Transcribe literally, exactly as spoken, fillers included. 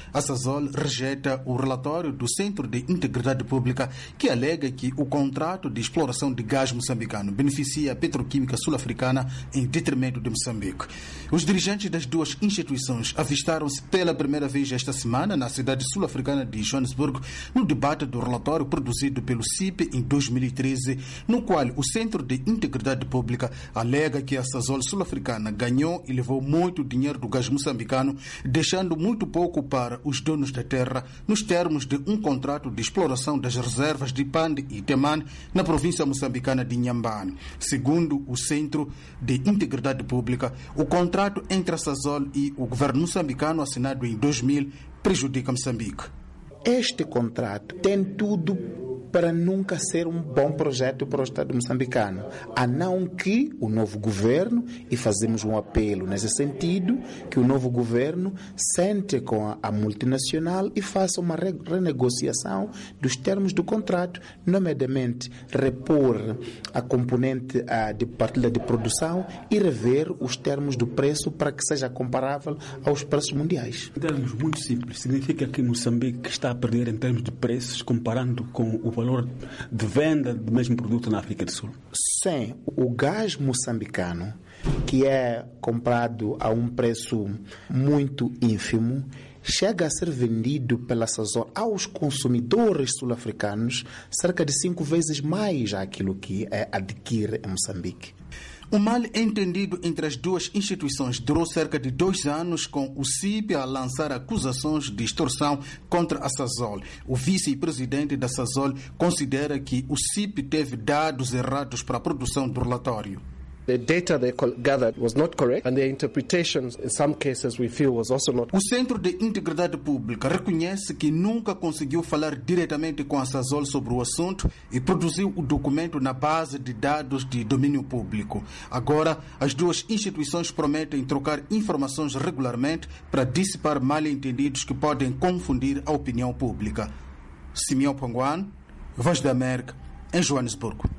A Sasol rejeita o relatório do Centro de Integridade Pública que alega que o contrato de exploração de gás moçambicano beneficia a petroquímica sul-africana em detrimento de Moçambique. Os dirigentes das duas instituições avistaram-se pela primeira vez esta semana na cidade sul-africana de Joanesburgo no debate do relatório produzido pelo C I P em dois mil e treze, no qual o Centro de Integridade Pública alega que a Sasol sul-africana ganhou e levou muito dinheiro do gás moçambicano, deixando muito pouco para os donos da terra, nos termos de um contrato de exploração das reservas de Pande e Temane, na província moçambicana de Inhambane. Segundo o Centro de Integridade Pública, o contrato entre a Sasol e o governo moçambicano, assinado em dois mil, prejudica Moçambique. Este contrato tem tudo para nunca ser um bom projeto para o Estado moçambicano, a não que o novo governo, e fazemos um apelo nesse sentido, que o novo governo sente com a, a multinacional e faça uma re, renegociação dos termos do contrato, nomeadamente repor a componente a, de partilha de produção e rever os termos do preço para que seja comparável aos preços mundiais. Em termos muito simples, significa que Moçambique está a perder em termos de preços comparando com o valor de venda do mesmo produto na África do Sul? Sim, o gás moçambicano, que é comprado a um preço muito ínfimo, chega a ser vendido pela Sasol aos consumidores sul-africanos cerca de cinco vezes mais aquilo que é adquire em Moçambique. O mal-entendido entre as duas instituições durou cerca de dois anos, com o C I P a lançar acusações de extorsão contra a Sasol. O vice-presidente da Sasol considera que o C I P teve dados errados para a produção do relatório. The data they gathered was not correct, and their interpretations, in some cases, we feel was also not. O Centro de Integridade Pública reconhece que nunca conseguiu falar diretamente com a Sasol sobre o assunto e produziu o documento na base de dados de domínio público. Agora, as duas instituições prometem trocar informações regularmente para dissipar mal-entendidos que podem confundir a opinião pública. Simeão Panguan, Voz da América, em Joanesburgo.